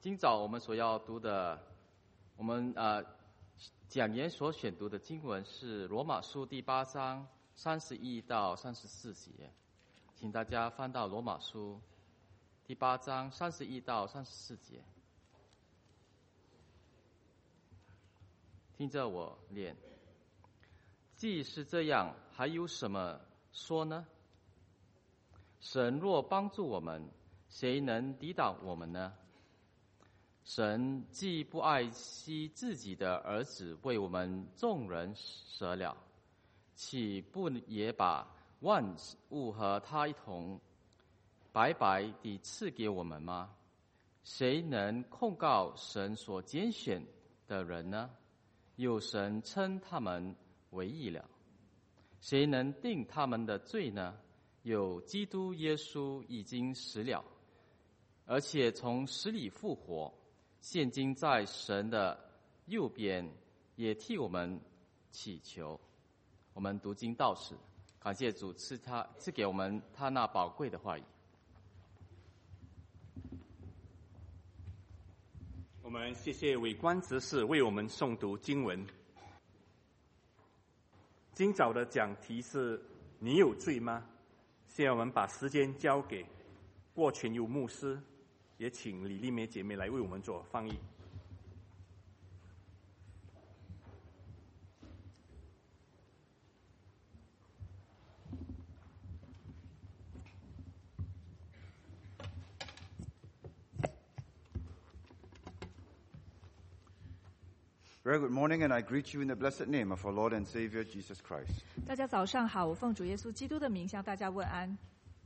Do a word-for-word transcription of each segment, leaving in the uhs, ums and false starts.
今早我们所要读的，我们呃讲员所选读的经文是罗马书第八章三十一到三十四节，请大家翻到罗马书第八章三十一到三十四节，听着我念。既是这样，还有什么说呢？神若帮助我们，谁能抵挡我们呢？神既不爱惜自己的儿子为我们众人舍了，岂不也把万物和他一同白白地赐给我们吗？谁能控告神所拣选的人呢？有神称他们为义了。谁能定他们的罪呢？有基督耶稣已经死了，而且从死里复活，现今在神的右边，也替我们祈求。我们读经到此，感谢主赐他赐给我们他那宝贵的话语。 我们谢谢伟观执事为我们诵读经文。今早的讲题是你有罪吗？现在我们把时间交给郭全佑牧师，也请李丽梅姐妹来为我们做翻译。 Very good morning, and I greet you in the blessed name of our Lord and Savior Jesus Christ. 大家早上好，我奉主耶稣基督的名向大家问安。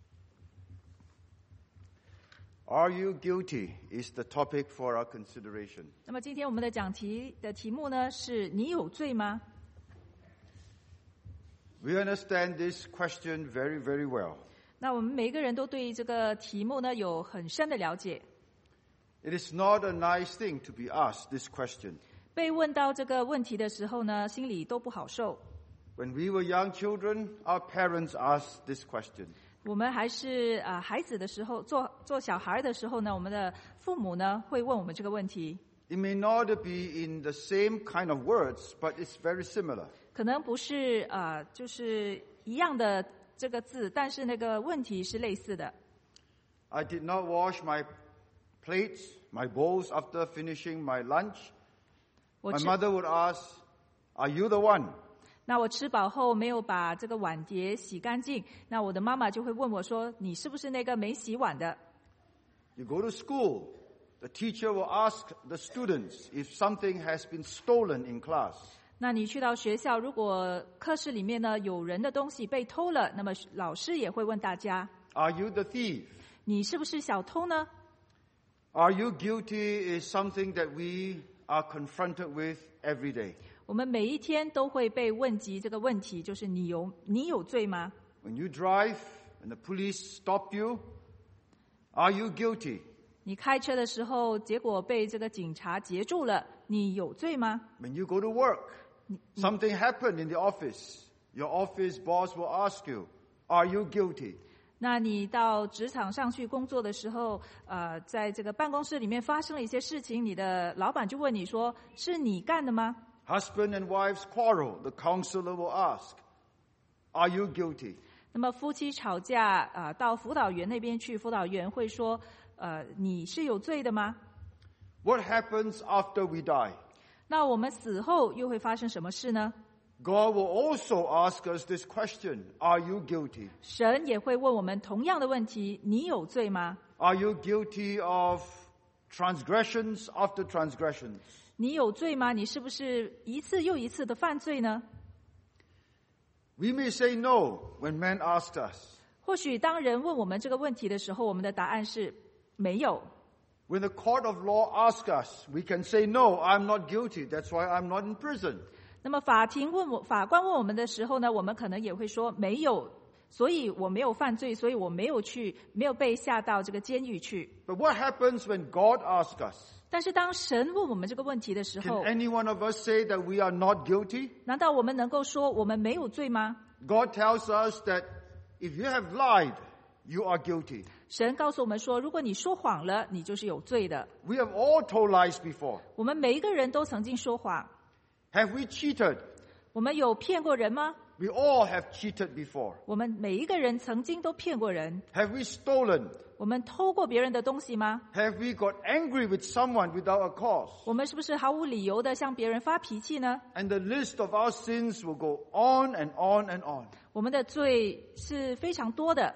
Are you guilty is the topic for our consideration. 那么今天我们的讲题的题目呢是你有罪吗？ We understand this question very, very well. 那我们每一个人都对这个题目呢有很深的了解。 It is not a nice thing to be asked this question. 被问到这个问题的时候呢，心里都不好受。 When we were young children, our parents asked this question. 我们还是啊、呃、孩子的时候，做做小孩的时候呢，我们的父母呢会问我们这个问题。 It may not be in the same kind of words, but it's very similar. 可能不是啊、呃、就是一样的这个字，但是那个问题是类似的。 I did not wash my plates, my bowls after finishing my lunch. 我 My 吃 mother would ask, "Are you the one?" 那我吃饱后没有把这个碗碟洗干净，那我的妈妈就会问我说：“你是不是那个没洗碗的？” You go to school, the teacher will ask the students if something has been stolen in class. 那你去到学校，如果课室里面呢有人的东西被偷了，那么老师也会问大家： Are you the thief? 你是不是小偷呢？ Are you guilty is something that we are confronted with every day. 我们每一天都会被问及这个问题，就是你有你有罪吗？ When you drive and the police stop you, are you guilty? 你开车的时候，结果被这个警察截住了，你有罪吗？ When you go to work, something happened in the office. Your office boss will ask you, are you guilty? 那你到职场上去工作的时候，呃，在这个办公室里面发生了一些事情，你的老板就问你说：“是你干的吗？” Husband and wives quarrel. The counselor will ask, are you guilty? 那么夫妻吵架，啊、呃，到辅导员那边去，辅导员会说：“呃，你是有罪的吗？” What happens after we die? 那我们死后又会发生什么事呢？ God will also ask us this question, are you guilty? 神也会问我们同样的问题：你有罪吗？ Are you guilty of transgressions after transgressions? 你有罪吗？你是不是一次又一次的犯罪呢？ We may say no when men ask us. 或许当人问我们这个问题的时候，我们的答案是没有。 When the court of law asks us, we can say no, I'm not guilty. That's why I'm not in prison. 那么法庭问我，法官问我们的时候呢，我们可能也会说没有，所以我没有犯罪，所以我没有去，没有被下到这个监狱去。 But what happens when God asks us? 但是当神问我们这个问题的时 Can 候， any one of us say that we are not guilty? 难道我们能够说我们没有罪吗？ God tells us that if you have lied, you are guilty. 神告诉我们说，如果你说谎了，你就是有罪的。 We have all told lies before. 我们每一个人都曾经说谎。 Have we cheated? 我们有骗过人吗？ We all have cheated before. 我们每一个人曾经都骗过人。 Have we stolen? 我们偷过别人的东西吗？ Have we got angry with someone without a cause? 我们是不是毫无理由的向别人发脾气呢？ And the list of our sins will go on and on and on. 我们的罪是非常多的。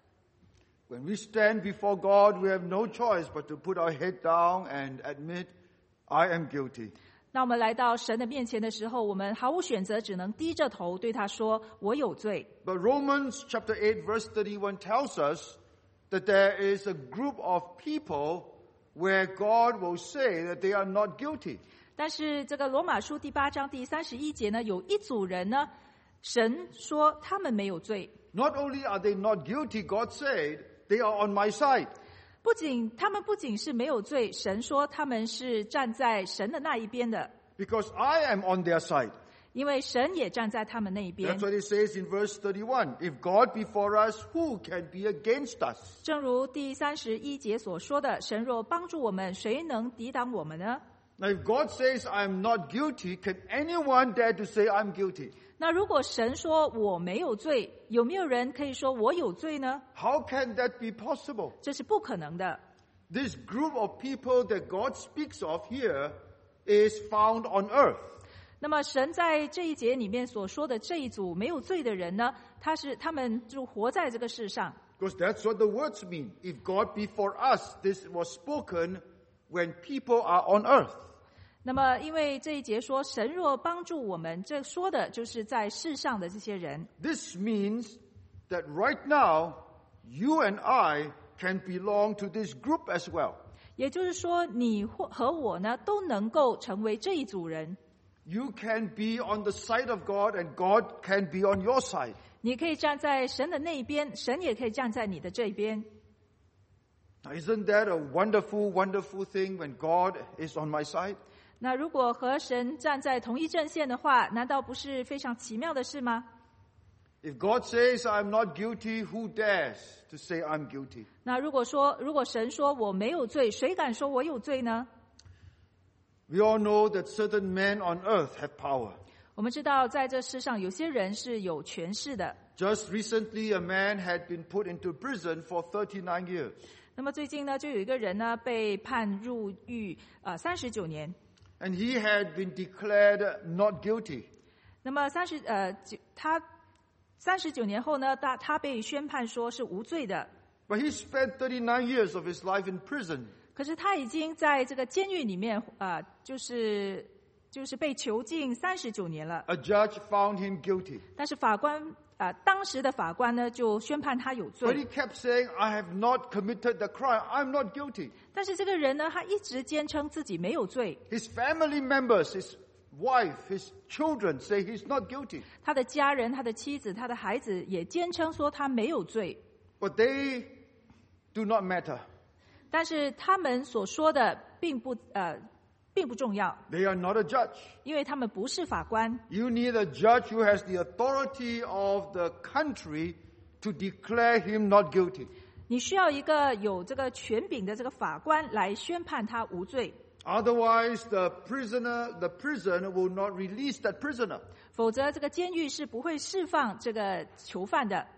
When we stand before God, we have no choice but to put our head down and admit, I am guilty. 那我们来到神的面前的时候，我们毫无选择，只能低着头对他说：“我有罪。” But Romans chapter eight verse thirty-one tells us that there is a group of people where God will say that they are not guilty. 但是这个罗马书第八章第三十一节呢，有一组人呢，神说他们没有罪。 Not only are they not guilty, God said, they are on my side. 不仅他们不仅是没有罪，神说他们是站在神的那一边的， Because I am on their side. 因为神也站在他们那一边 That's。what it says in verse thirty-one. If God be for us, who can be against us? 正如第三十一节所说的，神若帮助我们，谁能抵挡我们呢？ Now if God says I am not guilty, can anyone dare to say I'm guilty? 那如果神说我没有罪，有没有人可以说我有罪呢？ How can that be possible? 这是不可能的。 This group of people that God speaks of here is found on earth. 那么神在这一节里面所说的这一组没有罪的人呢，他是他们就活在这个世上。 Because that's what the words mean. If God be for us, this was spoken when people are on earth. 那么因为这一节说神若帮助我们，这说的就是在世上的这些人。 This means that right now, you and I can belong to this group as well. 也就是说，你或和我呢都能够成为这一组人。 You can be on the side of God and God can be on your side. 你可以站在神的那一边，神也可以站在你的这一边。 Now, isn't that a wonderful, wonderful thing when God is on my side? 那如果和神站在同一阵线的话，难道不是非常奇妙的事吗？ If God says I'm not guilty, who dares to say I'm guilty? 那如果说，如果神说我没有罪，谁敢说我有罪呢？ We all know that certain men on earth have power. 我们知道，在这世上有些人是有权势的。 Just recently, a man had been put into prison for thirty-nine years. 那么最近呢，就有一个人呢被判入狱呃三十九年。 And he had been declared not guilty. 那么三十呃九他三十九年后呢，他他被宣判说是无罪的。 But he spent thirty-nine years of his life in prison. 可是他已经在这个监狱里面啊、呃，就是就是被囚禁三十九年了。 A judge found him guilty. 但是法官啊、呃，当时的法官呢就宣判他有 But 罪。 he kept saying, I have not committed the crime. I'm not guilty. 但是这个人呢，他一直坚称自己没有罪。 His family members, his wife, his children say he's not guilty. 他的家人、他的妻子、他的孩子也坚称说他没有罪。 But they do not matter. 但是他们所说的并不呃并不重要， They are not a judge. 因为他们不是法官。 You need a judge who has the authority of the country to declare him not guilty. 你需要一个有这个权柄的这个法官来宣判他无罪， Otherwise, the prisoner, the prison will not release that prisoner. 否则这个监狱是不会释放这个囚犯的。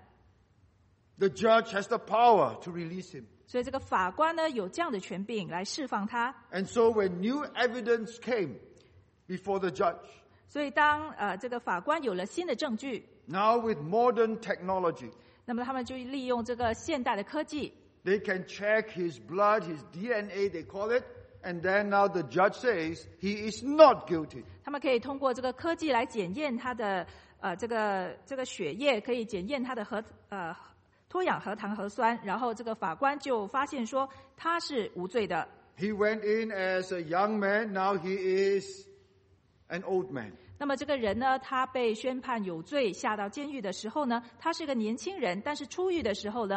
The judge has the power to release him. 所以这个法官呢有这样的权柄来释放他。 And so when new evidence came before the judge, 所以当呃这个法官有了新的证据， now with modern technology, 那么他们就利用这个现代的科技， they can check his blood, his D N A, they call it, and then now the judge says he is not guilty. 他们可以通过这个科技来检验他的呃这个这个血液，可以检验他的核呃脱氧核糖核酸，然后这个法官就发现说他是无罪的。 He went in as a young man, now he is an old man. 那么这个人呢，他被宣判有罪，下到监狱的时候呢，他是个年轻人，但是出狱的时候呢，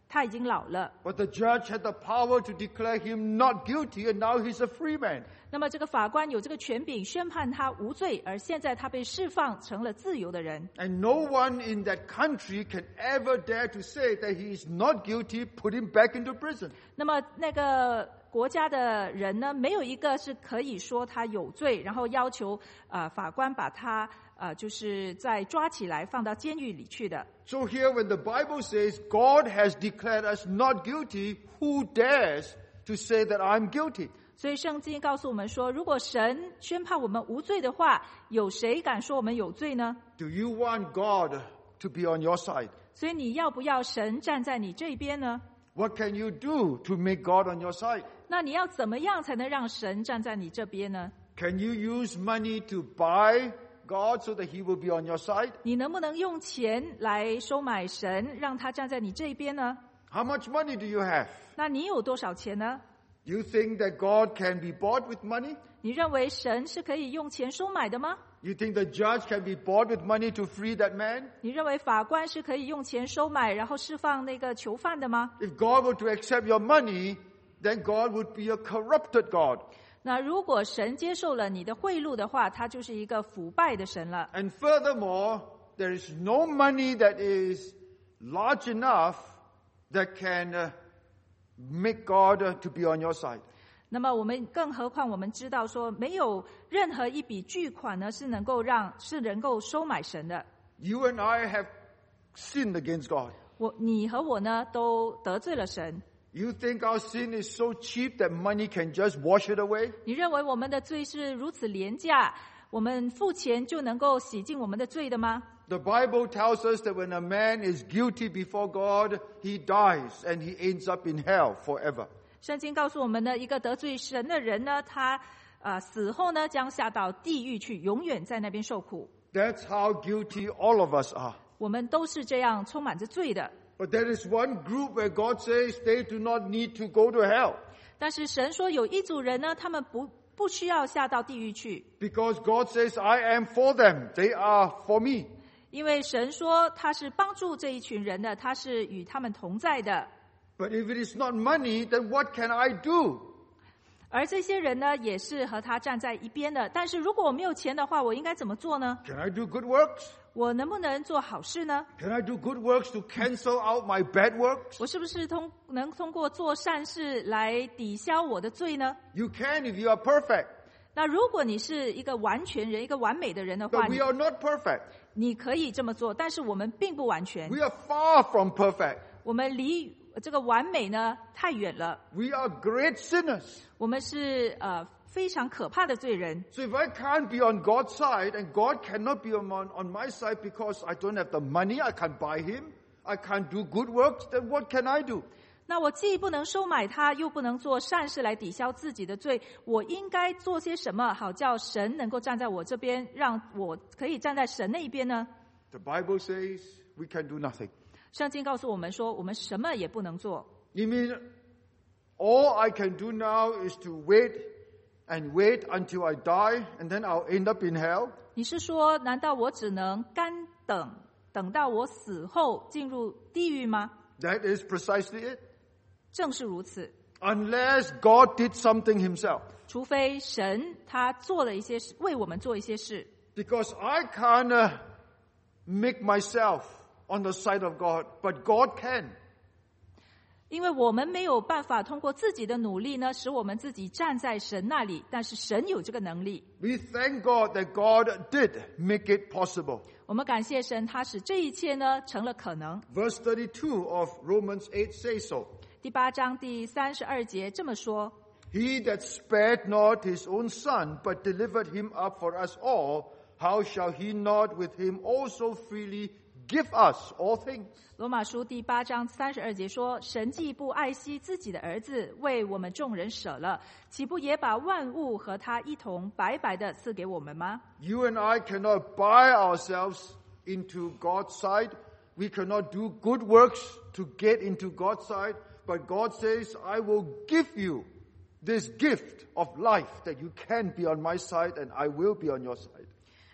他已经老了。 But the judge had the power to declare him not guilty, and now he's a free man. 那么这个法官有这个权柄宣判他无罪，而现在他被释放成了自由的人。 And no one in that country can ever dare to say that he is not guilty, put him back into prison. 那么那个国家的人呢，没有一个是可以说他有罪，然后要求呃法官把他呃就是再抓起来放到监狱里去的。 So here when the Bible says God has declared us not guilty, who dares to say that I'm guilty? 所以圣经告诉我们说，如果神宣判我们无罪的话，有谁敢说我们有罪呢？ Do you want God to be on your side? 所以你要不要神站在你这边呢？ What can you do to make God on your side? 那你要怎么样才能让神站在你这边呢？ Can you use money to buy God so that he will be on your side? 你能不能用钱来收买神，让他站在你这边呢？ How much money do you have? 那你有多少钱呢？ You think that God can be bought with money? 你认为神是可以用钱收买的吗？ You think the judge can be bought with money to free that man? 你认为法官是可以用钱收买，然后释放那个囚犯的吗？ If God were to accept your money, then God would be a corrupted God. 那如果神接受了你的贿赂的话，他就是一个腐败的神了。 And furthermore, there is no money that is large enough that can uh, make God uh, to be on your side. 那么我们更何况我们知道说，没有任何一笔巨款呢是能够让是能够收买神的。 You and I have sinned against God. 我你和我呢都得罪了神。 You think our sin is so cheap that money can just wash it away? 你认为我们的罪是如此廉价，我们付钱就能够洗净我们的罪的吗？ The Bible tells us that when a man is guilty before God, he dies and he ends up in hell forever. 圣经告诉我们呢，一个得罪神的人呢，他呃死后呢将下到地狱去，永远在那边受苦。 That's how guilty all of us are. 我们都是这样充满着罪的。 But there is one group where God says they do not need to go to hell. 但是神说有一组人呢，他们不不需要下到地狱去， Because God says, I am for them. They are for me. 因为神说他是帮助这一群人的，他是与他们同在的。 But if it is not money, then what can I do? 而这些人呢，也是和他站在一边的。但是如果我没有钱的话，我应该怎么做呢？ Can I do good works? 我能不能做好事呢？ Can I do good works to cancel out my bad works? 我是不是通能通过做善事来抵消我的罪呢？ You can if you are perfect. 那如果你是一个完全人，一个完美的人的话， But 你 we are not perfect. 你可以这么做，但是我们并不完全， We are far from perfect. 我们离这个完美呢太远了。 We are great sinners. 我们是呃非常可怕的罪人。 So if I can't be on God's side and God cannot be on, on my side because I don't have the money, I can't buy him, I can't do good works, then what can I do? 那我既不能收买他，又不能做善事来抵消自己的罪，我应该做些什么，好叫神能够站在我这边，让我可以站在神那一边呢？ The Bible says we can do nothing. 圣经告诉我们说，我们什么也不能做。 You mean all I can do now is to wait and wait until I die and then I'll end up in hell? 你是说，难道我只能干等，等到我死后进入地狱吗？ That is precisely it. 正是如此， Unless God did something himself. 除非神他做了一些事，为我们做一些事。 Because I can't uh, make myself on the side of God, but God can. 因为我们没有办法通过自己的努力呢，使我们自己站在神那里，但是神有这个能力。 We thank God that God did make it possible. 我们感谢神，他使这一切呢成了可能。 Verse thirty-two of Romans eight says so. 第八章第三十二节这么说： He that spared not his own son, but delivered him up for us all, how shall he not with him also freely give us all things? 罗马书第八章三十二节说：神既不爱惜自己的儿子，为我们众人舍了，岂不也把万物和他一同白白的赐给我们吗？ You and I cannot buy ourselves into God's side. We cannot do good works to get into God's side. But God says, I will give you this gift of life that you can be on my side and I will be on your side.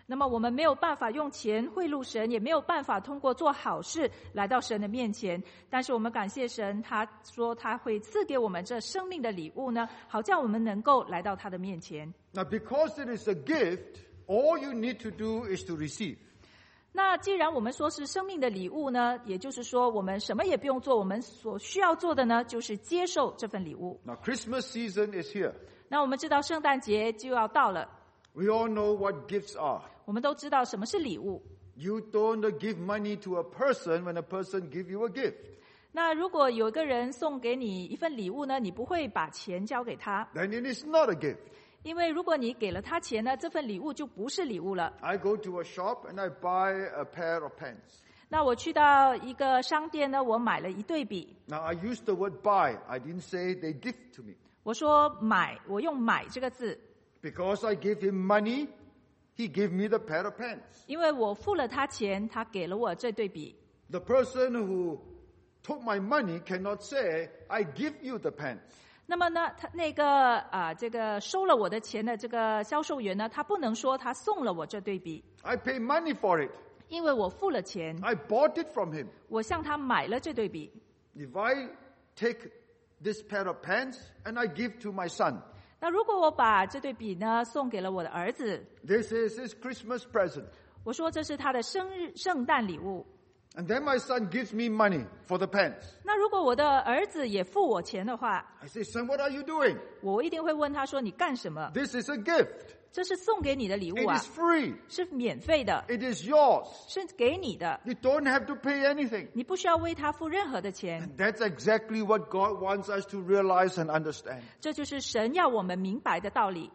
那么我们没有办法用钱贿赂神，也没有办法通过做好事来到神的面前。但是我们感谢神，他说他会赐给我们这生命的礼物呢，好叫我们能够来到他的面前。 Now, because it is a gift, all you need to do is to receive. 那既然我们说是生命的礼物呢，也就是说我们什么也不用做，我们所需要做的呢，就是接受这份礼物。 Now, Christmas season is here. 那我们知道圣诞节就要到了， We all know what gifts are. 我们都知道什么是礼物。 You don't give money to a person when a person gives you a gift. 那如果有一个人送给你一份礼物呢，你不会把钱交给他， Then it is not a gift. 因为如果你给了他钱呢，这份礼物就不是礼物了。 I go to a shop and I buy a pair of pants. 那我去到一个商店呢，我买了一对笔。 Now, I used the word buy. I didn't say they gift to me. 我说买，我用买这个字， Because I gave him money, he gave me the pair of pants. 因为我付了他钱，他给了我这对笔。 The person who took my money cannot say, I give you the pants. 那么呢，他那个啊、这个收了我的钱的这个销售员呢，他不能说他送了我这对笔， I pay money for it. 因为我付了钱， I bought it from him. 我向他买了这对笔。 If I take this pair of pants and I give to my son, 那如果我把这对笔呢送给了我的儿子， this is his Christmas present. 我说这是他的生日圣诞礼物。 And then my son gives me money for the pants. 那如果我的儿子也付我钱的话， I say, son, what are you doing? 我一定会问他说你干什么？ This is a gift. 这是送给你的礼物 It 啊， is free. 是免费的， It is yours. 是给你的， You don't have to pay anything. 你不需要为他付任何的钱。 And that's exactly what God wants us to realize and understand. 这就是神要我们明白的道理。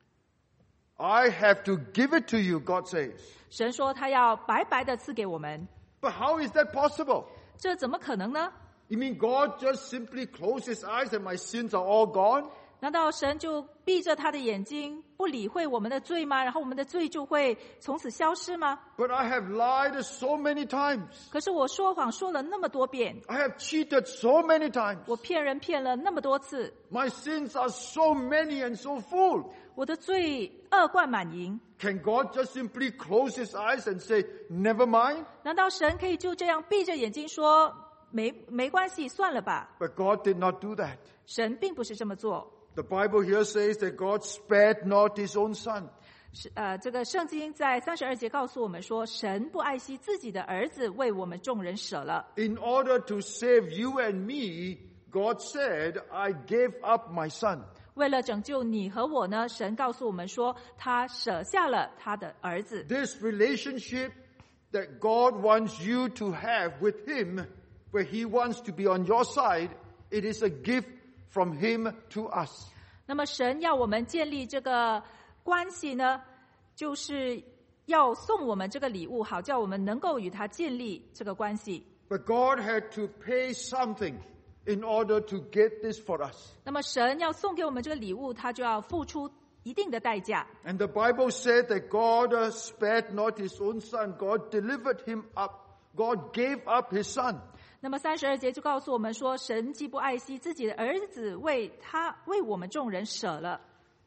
I have to give it to you, God says. 神说他要白白的赐给我们， But how is that possible? 这怎么可能呢？ You mean God just simply closed his eyes and my sins are all gone? 难道神就闭着他的眼睛，不理会我们的罪吗？然后我们的罪就会从此消失吗？ But I have lied so many times. 可是我说谎说了那么多遍， I have cheated so many times. 我骗人骗了那么多次， My sins are so many and so full. 我的罪恶贯满盈。 Can God just simply close his eyes and say, never mind? 难道神可以就这样闭着眼睛说没没关系，算了吧？ But God did not do that. 神并不是这么做。 The Bible here says that God spared not his own son. 是呃，这个圣经在三十二节告诉我们说，神不爱惜自己的儿子，为我们众人舍了。 In order to save you and me, God said, I gave up my son. 为了拯救你和我呢，神告诉我们说，他舍下了他的儿子。 This relationship that God wants you to have with him, where he wants to be on your side, it is a gift from him to us. 那么神要我们建立这个关系呢，就是要送我们这个礼物，好叫我们能够与他建立这个关系。 But God had to pay something in order to get this for us. 那么神要送给我们这个礼物，他就要付出一定的代价。 And the Bible said that God uh, spared not his own son. God delivered him up. God gave up his son. 那么三十二节就告诉我们说，神既不爱惜自己的儿子，为他为我们众人舍了。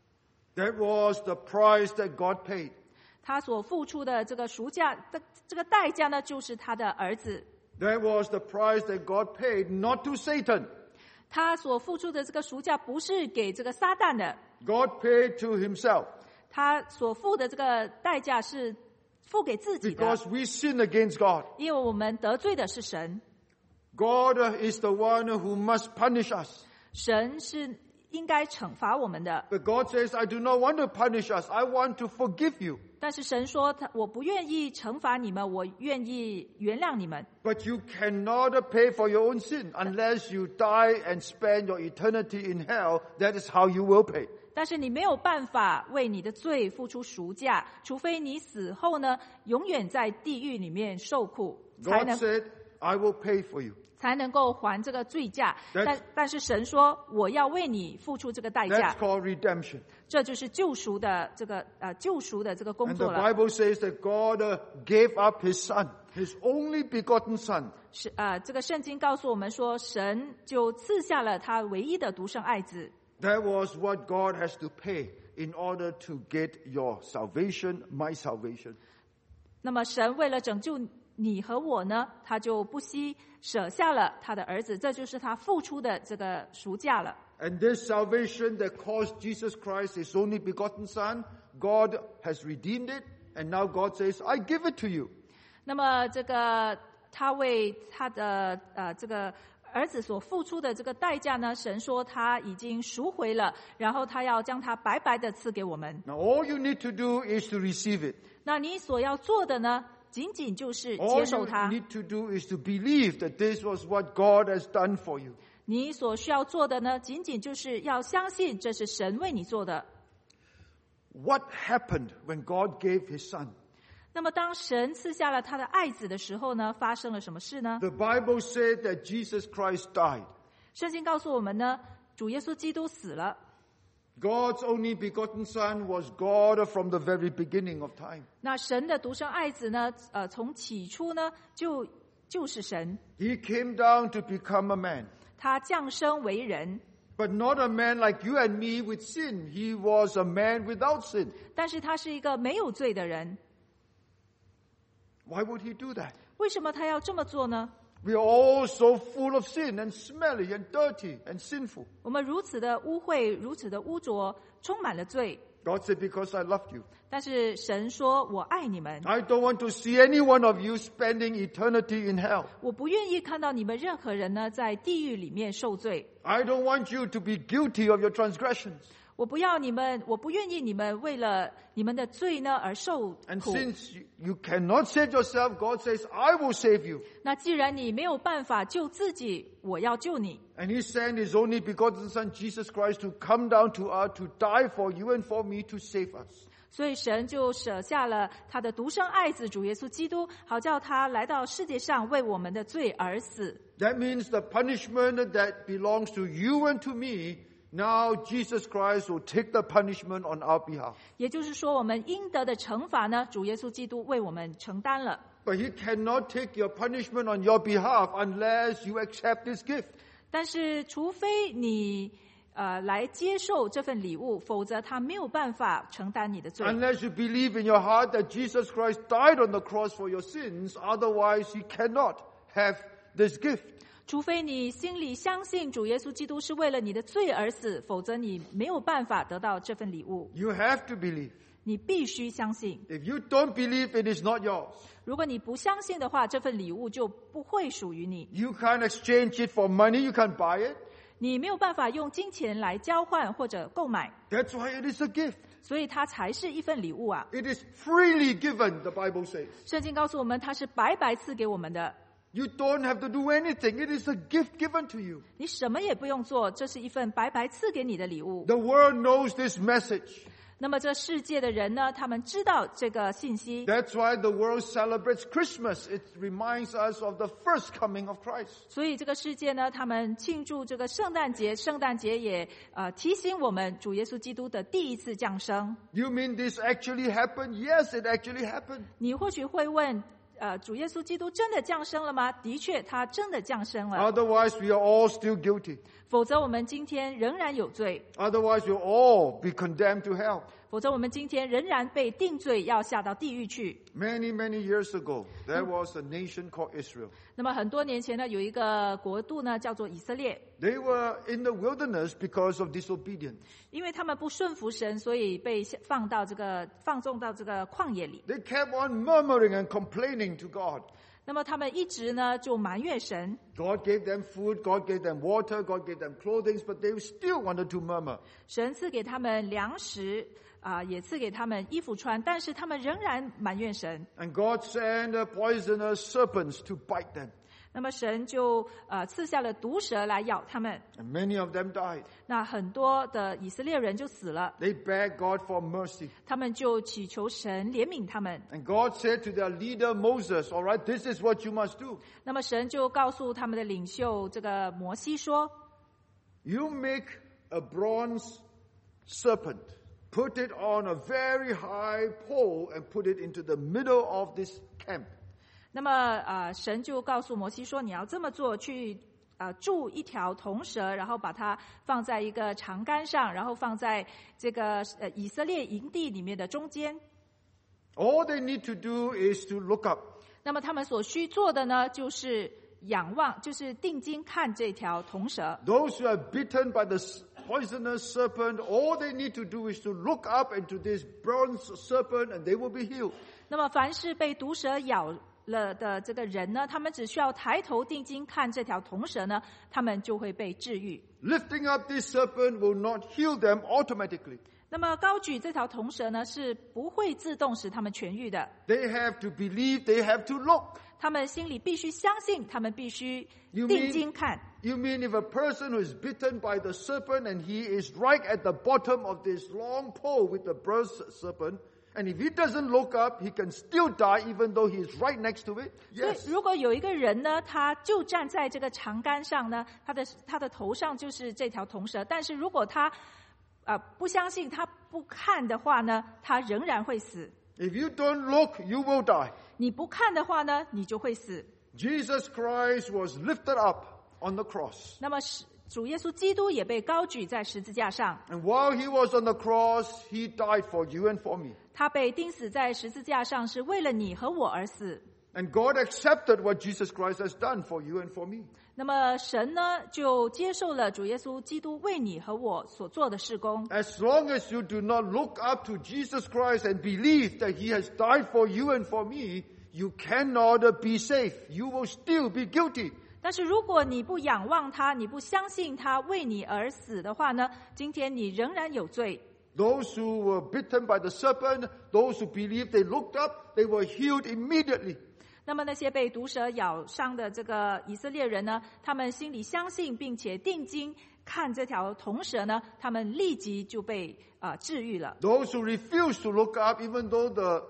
That was the price that God paid. 他所付出的这个赎价的这个代价呢，就是他的儿子。 That was the price that God paid, not to Satan. 他所付出的这个赎价不是给这个撒旦的， God paid to himself. 他所付的这个代价是付给自己的， Because we sin against God. 因为我们得罪的是神， God is the one who must punish us. 神是应该惩罚我们的。 But God says, I do not want to punish us. I want to forgive you. 但是神说他，我不愿意惩罚你们，我愿意原谅你们。 But you cannot pay for your own sin unless you die and spend your eternity in hell. That is how you will pay. 但是你没有办法为你的罪付出赎价，除非你死后呢，永远在地狱里面受苦，才 God 能 said, I will pay for you. 才能够还这个罪价。 That's- 但但是神说，我要为你付出这个代 That's 价， called redemption. 这就是救赎的这个呃救赎的这个工 And the 作了。 Bible says that God uh, gave up his son, his only begotten son. 是呃，这个圣经告诉我们说，神就赐下了他唯一的独生爱子。 That was what God has to pay in order to get your salvation, my salvation. 那么神为了拯救你和我呢，他就不惜舍下了他的儿子，这就是他付出的这个赎价了。 And this salvation that caused Jesus Christ, His only begotten Son, God has redeemed it, and now God says, I give it to you. 那么这个他为他的呃这个儿子所付出的这个代价呢，神说他已经赎回了，然后他要将他白白的赐给我们。 Now all you need to do is to receive it. 那你所要做的呢，仅仅就是接 All 受 you 它。 need to do is to believe that this was what God has done for you. 你所需要做的呢，仅仅就是要相信这是神为你做的。 What happened when God gave His Son? 那么当神赐下了他的爱子的时候呢，发生了什么事呢？ The Bible said that Jesus Christ died. 圣经告诉我们呢，主耶稣基督死了。 God's only begotten Son was God from the very beginning of time. 那神的独生爱子呢，呃，从起初呢，就就是神， He came down to become a man. 他降生为人， But not a man like you and me with sin. He was a man without sin. 但是他是一个没有罪的人。 Why would He do that? 为什么他要这么做呢？ We are all so full of sin and smelly and dirty and sinful. 我们如此的污秽，如此的污浊，充满了罪。 God said, because I loved you. 但是神说：“我爱你们， I don't want to see any one of you spending eternity in hell. 我不愿意看到你们任何人呢在地狱里面受罪。 I don't want you to be guilty of your transgressions. 我不要你们，我不愿意你们为了你们的罪呢而受 And 苦。 since you, you cannot save yourself, God says, I will save you. 那既然你没有办法救自己，我要救你。 And He sent His only begotten Son, Jesus Christ, to come down to earth to die for you and for me to save us. 所以神就舍下了他的独生爱子主耶稣基督，好叫他来到世界上为我们的罪而死。 That means the punishment that belongs to you and to me, now Jesus Christ will take the punishment on our behalf. 也就是说，我们应得的惩罚呢，主耶稣基督为我们承担了。 But He cannot take your punishment on your behalf unless you accept His gift. 但是，除非你呃来接受这份礼物，否则他没有办法承担你的罪。 Unless you believe in your heart that Jesus Christ died on the cross for your sins, otherwise He cannot have this gift. 除非你心里相信主耶稣基督是为了你的罪而死，否则你没有办法得到这份礼物。 You have to believe. 你必须相信。 If you don't believe, it is not yours. 如果你不相信的话，这份礼物就不会属于你。 You can't exchange it for money. You can't buy it. 你没有办法用金钱来交换或者购买， That's why it is a gift. 所以它才是一份礼物啊。 It is freely given, the Bible says. 圣经告诉我们，它是白白赐给我们的， You don't have to do anything. It is a gift given to you. 你什么也不用做，这是一份白白赐给你的礼物。 The world knows this message. 那么这世界的人呢，他们知道这个信息， That's why the world celebrates Christmas. It reminds us of the first coming of Christ. 所以这个世界呢，他们庆祝这个圣诞节，圣诞节也呃提醒我们主耶稣基督的第一次降生。 You mean this actually happened? Yes, it actually happened. 你或许会问，呃，主耶稣基督真的降生了吗？的确，他真的降生了， Otherwise, we are all still guilty. 否则我们今天仍然有罪， Otherwise, we'll all be condemned to hell. 否则我们今天仍然被定罪，要下到地狱去。 Many, many years ago, there was a nation called Israel. 那么很多年前呢，有一个国度呢，叫做以色列， They were in the wilderness because of disobedience. 因为他们不顺服神，所以被放到这个放纵到这个旷野里。 They kept on murmuring and complaining to God. 那么他们一直呢就埋怨神， God gave them food, God gave them water, God gave them clothing, but they still wanted to murmur. 神赐给他们粮食啊、也赐给他们衣服穿，但是他们仍然埋怨神。 And God sent uh, poisonous serpents to bite them. 那么神就呃赐下了毒蛇来咬他们， And many of them died. 那很多的以色列人就死了， They begged God for mercy. 他们就祈求神怜悯他们。 And God said to their leader Moses, all right, this is what you must do. 那么神就告诉他们的领袖这个摩西说， You make a bronze serpent, put it on a very high pole and put it into the middle of this camp. 那么呃神就告诉摩西说，你要这么做，去呃铸一条铜蛇，然后把它放在一个长杆上，然后放在这个呃以色列营地里面的中间。 All they need to do is to look up. 那么他们所需做的呢，就是仰望，就是定睛看这条铜蛇。 Those who are bitten by the poisonous serpent, all they need to do is to look up into this bronze serpent and they will be healed. 那么凡是被毒蛇咬了的这个人呢，他们只需要抬头定睛看这条铜蛇呢，他们就会被治愈。 Lifting up this serpent will not heal them automatically. 那么高举这条铜蛇呢，是不会自动使他们痊愈的。 They have to believe, they have to look. 他们心里必须相信，他们必须 You 定睛看。 You mean if a person who is bitten by the serpent and he is right at the bottom of this long pole with the bronze serpent, and if he doesn't look up, he can still die even though he is right next to it? 所以 Yes. 如果有一个人呢，他就站在这个长杆上呢，他的他的头上就是这条铜蛇，但是如果他啊、呃、不相信，他不看的话呢，他仍然会死。 If you don't look, you will die. 你不看的话呢，你就会死。 Jesus Christ was lifted up on the cross. 那么是主耶稣基督也被高举在十字架上， And while he was on the cross, he died for you and for me. 他被钉死在十字架上，是为了你和我而死。 And God accepted what Jesus Christ has done for you and for me. 那么神呢，就接受了主耶稣基督为你和我所做的事工。 As long as you do not look up to Jesus Christ and believe that he has died for you and for me, you cannot be safe. You will still be guilty. 但是如果你不仰望他，你不相信他为你而死的话呢，今天你仍然有罪。 Those who were bitten by the serpent, those who believed, they looked up, they were healed immediately. 那么那些被毒蛇咬伤的这个以色列人呢，他们心里相信并且定睛看这条铜蛇呢，他们立即就被啊、呃、治愈了。 Those who refused to look up, even though the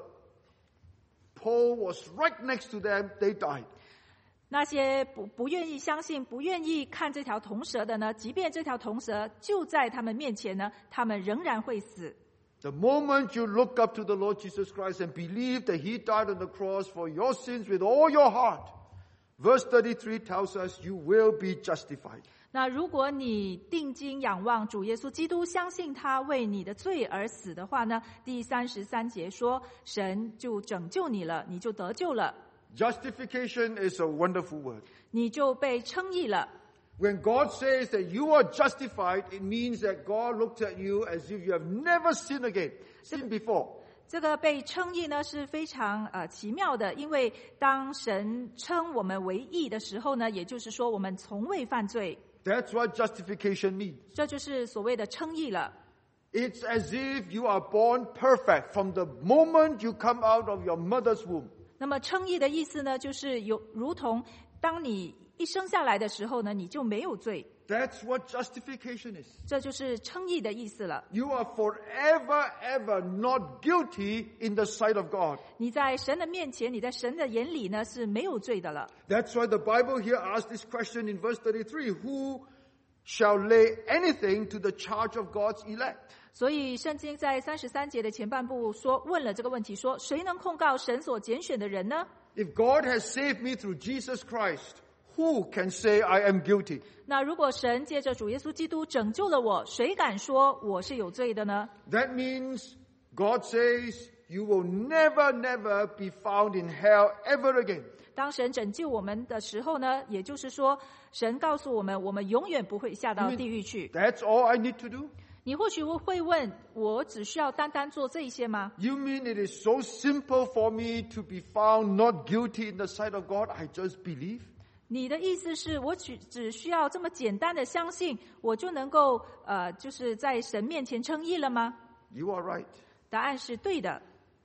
pole was right next to them, they died. 那些不不愿意相信、不愿意看这条铜蛇的呢，即便这条铜蛇就在他们面前呢，他们仍然会死。 The moment you look up to the Lord Jesus Christ and believe that he died on the cross for your sins with all your heart, verse thirty-three tells us you will be justified. 那如果你定睛仰望主耶稣基督，相信他为你的罪而死的话呢，第三十三节说，神就拯救你了，你就得救了， Justification is a wonderful word. 你就被称义了。 When God says that you are justified, it means that God looks at you as if you have never sinned again, sinned before. 这个被称义呢是非常呃奇妙的，因为当神称我们为义的时候呢，也就是说我们从未犯罪， That's what justification means. 这就是所谓的称义了。 It's as if you are born perfect from the moment you come out of your mother's womb. 那么称义的意思呢，就是有如同当你一生下来的时候呢，你就没有罪， That's what justification is. 这就是称义的意思了。 You are forever, ever not guilty in the sight of God. 你在神的面前，你在神的眼里呢是没有罪的了。 That's why the Bible here asks this question in verse thirty-three. Who shall lay anything to the charge of God's elect? 所以圣经在三十三节的前半部说，问了这个问题说，谁能控告神所拣选的人呢？ If God has saved me through Jesus Christ, who can say I am guilty? 那如果神借着主耶稣基督拯救了我，谁敢说我是有罪的呢？ That means God says you will never, never be found in hell ever again. 当神拯救我们的时候呢，也就是说，神告诉我们，我们永远不会下到地狱去。 That's all I need to do? 你或许会问，我只需要单单做这一些吗？ You mean it is so simple for me to be found not guilty in the sight of God? I just believe? 你的意思是我只只需要这么简单的相信，我就能够呃，就是在神面前称义了吗？ You are right. 答案是对的，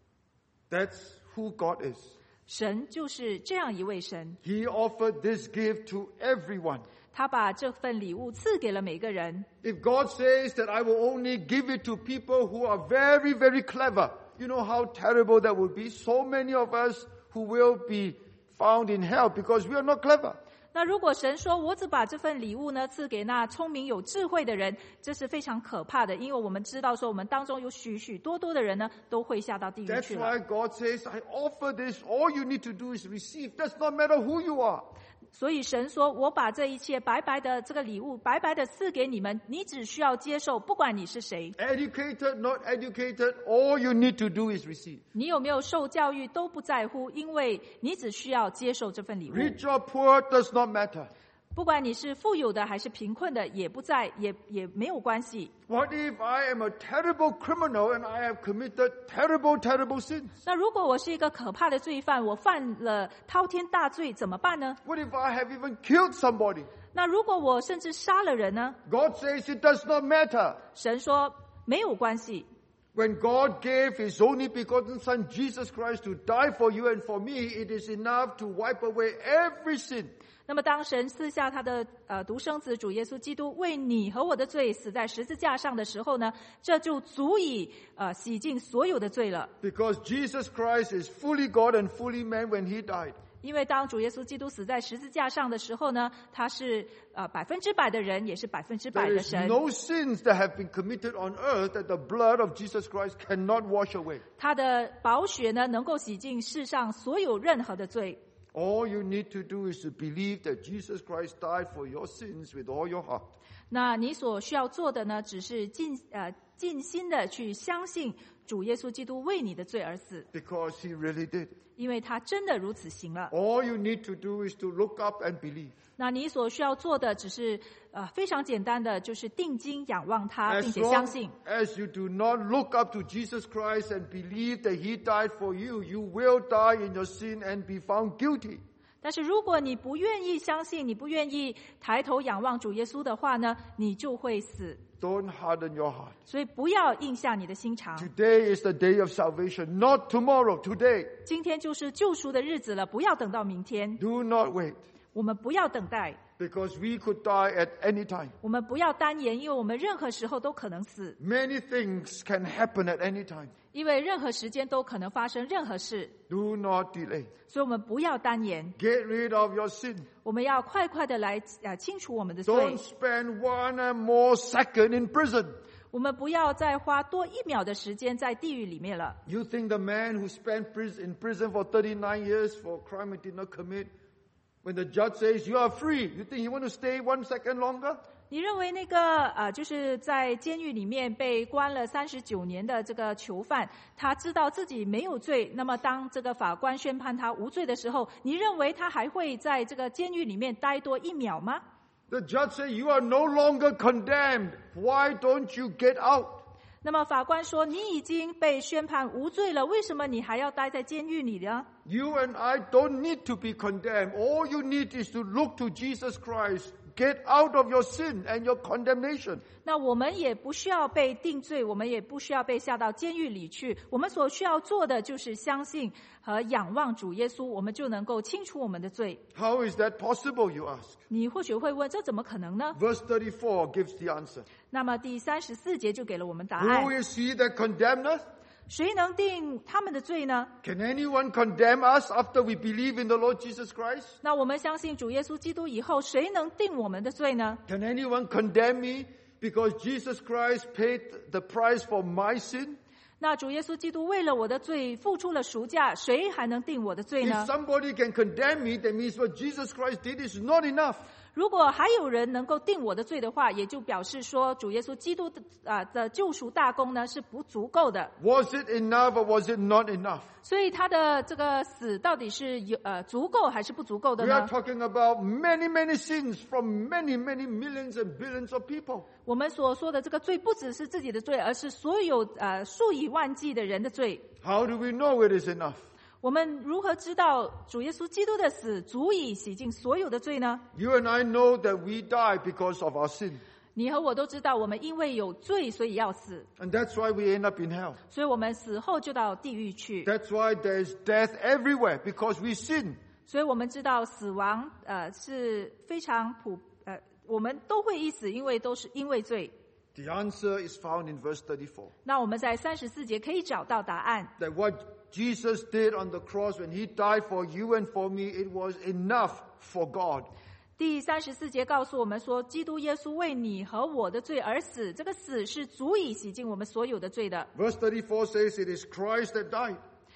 That's who God is. 神就是这样一位神， He offered this gift to everyone. 他把这份礼物赐给了每个人。 If God says that I will only give it to people who are very, very clever, you know how terrible that would be? So many of us who will be found in hell because we are not clever. 那如果神说我只把这份礼物呢赐给那聪明有智慧的人，这是非常可怕的，因为我们知道说我们当中有许许多多的人呢都会下到地狱 That's 去了。 why God says, I offer this. All you need to do is receive. Does not matter who you are. 所以神说，我把这一切白白的这个礼物白白的赐给你们，你只需要接受，不管你是谁， Educated, not educated, all you need to do is receive. 你有没有受教育都不在乎，因为你只需要接受这份礼物。 Rich or poor does not matter. 不管你是富有的还是贫困的，也不在，也也没有关系。 What if I am a terrible criminal and I have committed terrible, terrible sins? 那如果我是一个可怕的罪犯，我犯了滔天大罪，怎么办呢？ What if I have even killed somebody? 那如果我甚至杀了人呢？ God says it does not matter. 神说没有关系。 When God gave His only begotten Son, Jesus Christ, to die for you and for me, it is enough to wipe away every sin. 那么当神赐下他的呃独生子主耶稣基督为你和我的罪死在十字架上的时候呢，这就足以呃洗净所有的罪了。 Because Jesus Christ is fully God and fully man when He died. 因为当主耶稣基督死在十字架上的时候呢，他是呃百分之百的人，也是百分之百 There 的 is 神。 no sins that have been committed on earth that the blood of Jesus Christ cannot wash away. 他的宝血呢，能够洗净世上所有任何的罪。 All you need to do is to believe that Jesus Christ died for your sins with all your heart. 那你所需要做的呢，只是尽呃尽心的去相信主耶稣基督为你的罪而死， Because He really did. 因为他真的如此行了。 All you need to do is to look up and believe. 那你所需要做的只是呃非常简单的，就是定睛仰望他，并 As 且相 long 信。 as you do not look up to Jesus Christ and believe that He died for you, you will die in your sin and be found guilty. 但是如果你不愿意相信，你不愿意抬头仰望主耶稣的话呢，你就会死。 Don't harden your heart. 所以不要硬下你的心肠。 Today is the day of salvation, not tomorrow, today. 今天就是救赎的日子了，不要等到明天。 Do not wait, 我们不要等待， because we could die at any time. 我们不要单言，因为我们任何时候都可能死， Many things can happen at any time. 因为任何时间都可能发生任何事， Do not delay. 所以我们不要单言， Get rid of your sin. 我们要快快的来呃清除我们的罪 Don't， spend one and more second in prison. 我们不要再花多一秒的时间在地狱里面了。 You think the man who spent pris- in prison for thirty-nine years for a crime he did not commit, when the judge says you are free, you think he want to stay one second longer? 你认为那个呃，就是在监狱里面被关了三十九年的这个囚犯，他知道自己没有罪，那么当这个法官宣判他无罪的时候，你认为他还会在这个监狱里面待多一秒吗？ The judge says you are no longer condemned. Why don't you get out? 那么法官说，你已经被宣判无罪了，为什么你还要待在监狱里呢？ You and I don't need to be condemned. All you need is to look to Jesus Christ. Get out of your sin and your condemnation. 那我们也不需要被定罪，我们也不需要被下到监狱里去，我们所需要做的就是相信和仰望主耶稣，我们就能够清除我们的罪。 How is that possible, you ask? 你或许会问，这怎么可能呢？ Verse thirty-four gives the answer. 那么第三十四节就给了我们答案。 Who is he that condemneth? 谁能定他们的罪呢？ Can anyone condemn us after we believe in the Lord Jesus Christ? 那我们相信主耶稣基督以后，谁能定我们的罪呢？ Can anyone condemn me because Jesus Christ paid the price for my sin? 那主耶稣基督为了我的罪付出了赎价，谁还能定我的罪 If 呢？ somebody can condemn me, that means what Jesus Christ did is not enough. 如果还有人能够定我的罪的话，也就表示说主耶稣基督的啊、呃、的救赎大功呢是不足够的。 Was it enough or was it not enough? 所以他的这个死到底是有呃足够还是不足够的 We are 呢？ talking about many, many sins from many, many millions and billions of people. 我们所说的这个罪，不只是自己的罪，而是所有呃数以万计的人的罪。 How do we know it is enough? 我们如何知道主耶稣基督的死足以洗净所有的罪呢？ You and I know that we die because of our sin. 你和我都知道，我们因为有罪，所以要死， And that's why we end up in hell. 所以我们死后就到地狱去。 That's why there's death everywhere, because we sin. 所以我们知道死亡呃是非常普呃，我们都会一死，因为都是因为罪。 The answer is found in verse thirty-four. 那我们在三十四节可以找到答案。 That what Jesus did on the cross when he died for you and for me, it was enough for God. 第三十四节告诉我们说，基督耶稣为你和我的罪而死，这个死是足以洗净我们所有的罪的。 Verse thirty-four says it is Christ that died.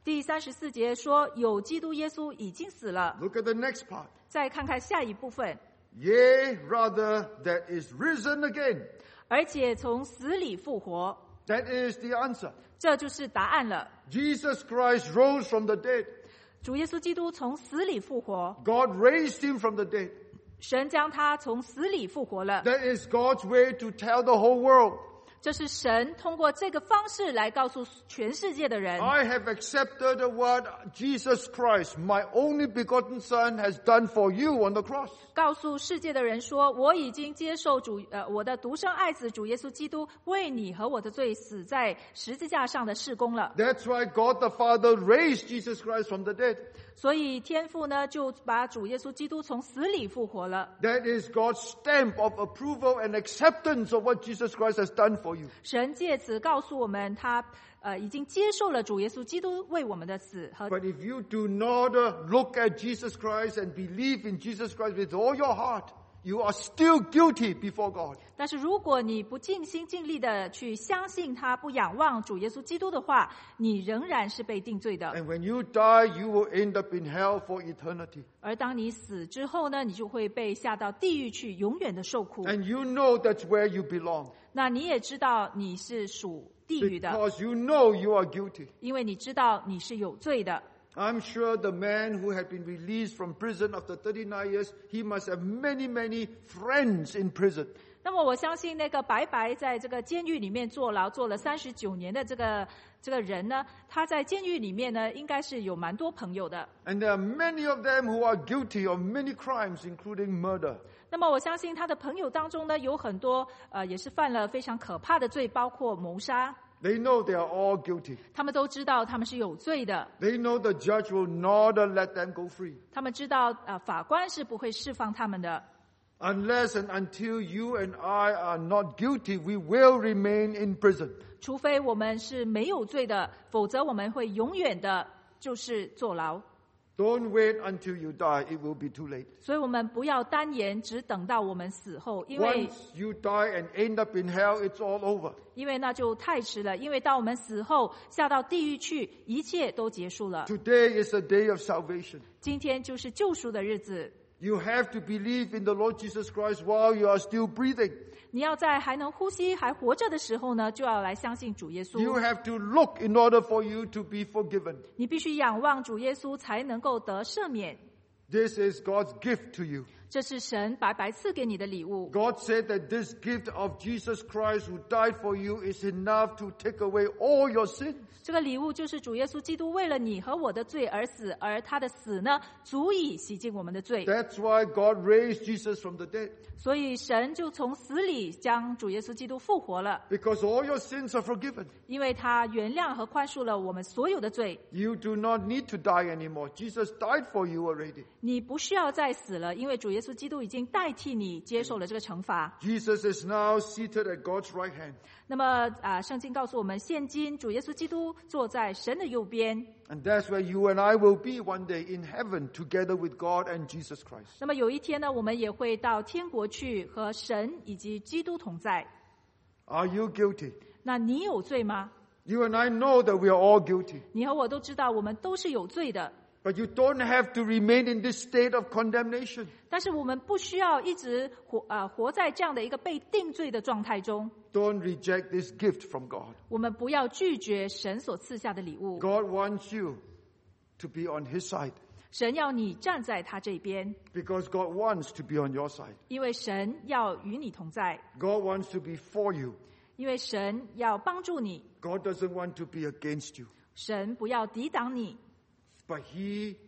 第三十四节说，有基督耶稣已经死了。 Look at the next part. 再看看下一部分， Yea, rather, that is risen again. 而且从死里复活， That is the answer. 这就是答案了。 Jesus Christ rose from the dead. 主耶稣基督从死里复活， God raised him from the dead. 神将他从死里复活了。 That is God's way to tell the whole world, 这是神通过这个方式来告诉全世界的人， I have accepted what Jesus Christ, my only begotten Son, has done for you on the cross. 告诉世界的人说，我已经接受主呃我的独生爱子主耶稣基督为你和我的罪死在十字架上的事工了。 That's why God the Father raised Jesus Christ from the dead. 所以天父呢就把主耶稣基督从死里复活了。 That is God's stamp of approval and acceptance of what Jesus Christ has done for you. 神借此告诉我们，他呃已经接受了主耶稣基督为我们的死和。 But if you do not uh, look at Jesus Christ and believe in Jesus Christ with all your heart, you are still guilty before God. 但是如果你不尽心尽力的去相信他，不仰望主耶稣基督的话，你仍然是被定罪的。 And when you die, you will end up in hell for eternity. 而当你死之后呢，你就会被下到地狱去，永远的受苦。 And you know that's where you belong. 那你也知道你是属地狱的， Because you know you are guilty. 因为你知道你是有罪的。 I'm sure the man who had been released from prison after thirty-nine years, he must have many, many friends in prison. 那么我相信那个白白在这个监狱里面坐牢坐了三十九年的这个这个人呢，他在监狱里面呢，应该是有蛮多朋友的。 And there are many of them who are guilty of many crimes, including murder. 那么我相信他的朋友当中呢，有很多呃也是犯了非常可怕的罪，包括谋杀。 They know they are all guilty. 他们都知道他们是有罪的， They know the judge will not let them go free. 他们知道呃法官是不会释放他们的。 Unless and until you and I are not guilty, we will remain in prison. 除非我们是没有罪的，否则我们会永远的就是坐牢。 Don't wait until you die. It will be too late. 所以我们不要单言，只等到我们死后，因为 Once you die and end up in hell, it's all over. 因为那就太迟了。因为当我们死后下到地狱去，一切都结束了。 Today is a day of salvation. 今天就是救赎的日子， You have to believe in the Lord Jesus Christ while you are still breathing. 你要在还能呼吸、还活着的时候呢，就要来相信主耶 You 稣。 have to look in order for you to be forgiven. 你必须仰望主耶稣，才能够得赦免。 This is God's gift to you. 这是神白白赐给你的礼物。 God said that this gift of Jesus Christ who died for you is enough to take away all your sins. 这个礼物就是主耶稣基督为了你和我的罪而死，而他的死呢，足以洗净我们的罪。 That's why God raised Jesus from the dead. 所以神就从死里将主耶稣基督复活了， Because all your sins are forgiven. 因为他原谅和宽恕了我们所有的罪。 You do not need to die anymore. Jesus died for you already. 你不需要再死了，因为主耶稣基督已经代替你接受了这个惩罚。 Jesus is now seated at God's right hand. 那么啊，圣经告诉我们，现今主耶稣基督坐在神的右边。 And that's where you and I will be one day in heaven together with God and Jesus Christ. 那么有一天呢，我们也会到天国去和神以及基督同在。 Are you guilty? 那你有罪吗？ You and I know that we are all guilty. 你和我都知道，我们都是有罪的。 But you don't have to remain in this state of condemnation. 但是我们不需要一直活啊、呃、活在这样的一个被定罪的状态中。 Don't reject this gift from God. 我们不要拒绝神所赐下的礼物。 God wants you to be on His side 神要你站在他这边， because God wants to be on your side. 因为神要与你同在， God wants to be for you. 因为神要帮助你， God doesn't want to be against you. 神不要抵挡你。 But He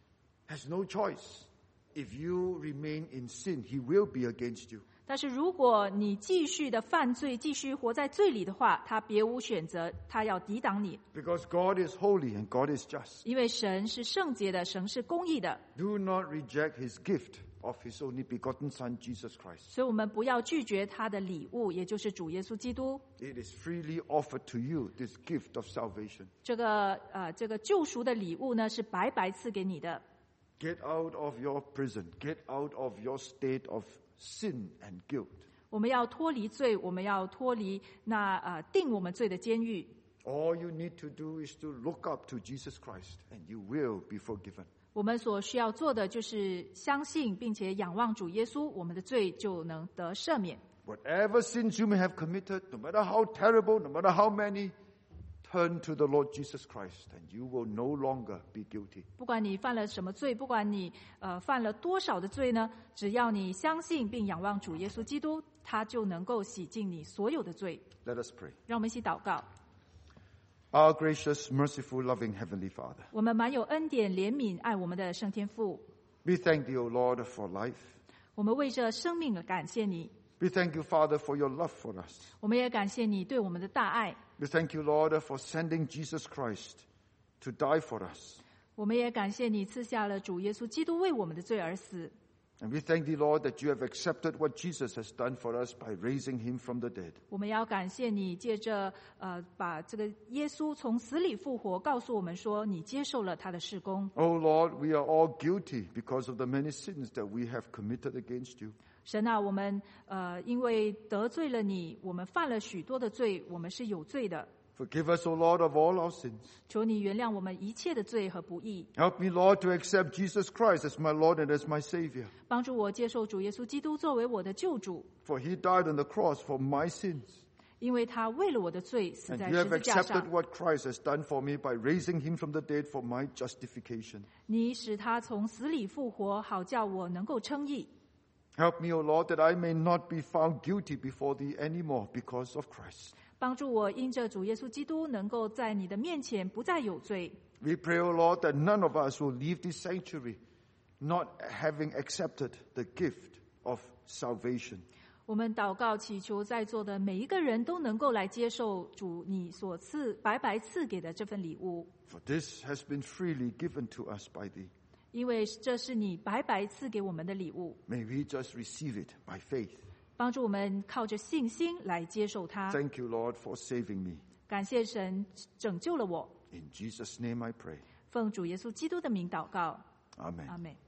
has no choice. If you remain in sin, He will be against you. 但是如果你继续的犯罪，继续活在罪里的话，他别无选择，他要抵挡你。 Because God is holy and God is just. 因为神是圣洁的，神是公义的， Do not reject His gift of His only begotten Son, Jesus Christ. 所以我们不要拒绝他的礼物，也就是主耶稣基督。 It is freely offered to you, this gift of salvation. 这个呃，这个救赎的礼物呢，是白白赐给你的。 Get out of your prison. Get out of your state of sin and guilt. 我们要脱离罪，我们要脱离那呃定我们罪的监狱。 All you need to do is to look up to Jesus Christ, and you will be forgiven. 我们所需要做的就是相信并且仰望主耶稣，我们的罪就能得赦免。 Whatever sins you may have committed, no matter how terrible, no matter how many, turn to the Lord Jesus Christ, and you will no longer be guilty. 不管你犯了什么罪，不管你呃犯了多少的罪呢，只要你相信并仰望主耶稣基督，他就能够洗净你所有的罪。 Let us pray. 让我们一起祷告。 Our gracious, merciful, loving Heavenly Father, 我们满有恩典、怜悯、爱我们的圣天父， we thank thee, O Lord, for life. 我们为这生命而感谢你， We thank you, Father, for your love for us. 我们也感谢你对我们的大爱， We thank you, Lord, for sending Jesus Christ to die for us. 我们也感谢你赐下了主耶稣基督为我们的罪而死。 And we thank thee, Lord, that you have accepted what Jesus has done for us by raising him from the dead. 我们要感谢你，借着呃把这个耶稣从死里复活，告诉我们说你接受了他的事工。 Oh, Lord, we are all guilty because of the many sins that we have committed against you. 神啊，我们呃因为得罪了你，我们犯了许多的罪，我们是有罪的。 Forgive us, O Lord, of all our sins. 求你原谅我们一切的罪和不义， Help me, Lord, to accept Jesus Christ as my Lord and as my Savior. 帮助我接受主耶稣基督作为我的救主， For he died on the cross for my sins. 因为他为了我的罪死 And 在 you 十 have 字架 accepted 上。 what Christ has done for me by raising him from the dead for my justification. 你使他从死里复活，好叫我能够称义。 Help me, O Lord, that I may not be found guilty before thee anymore because of Christ. 帮助我因着主耶稣基督，能够在你的面前不再有罪。 We pray, O Lord, that none of us will leave this sanctuary not having accepted the gift of salvation. 我们祷告祈求在座的每一个人都能够来接受主你所赐白白赐给的这份礼物， For this has been freely given to us by thee. 因为这是你白白赐给我们的礼物。 May we just receive it by faith. 帮助我们靠着信心来接受它。 Thank you, Lord, for saving me. 感谢神拯救了我， In Jesus' name I pray. 奉主耶稣基督的名祷告， Amen. 阿们。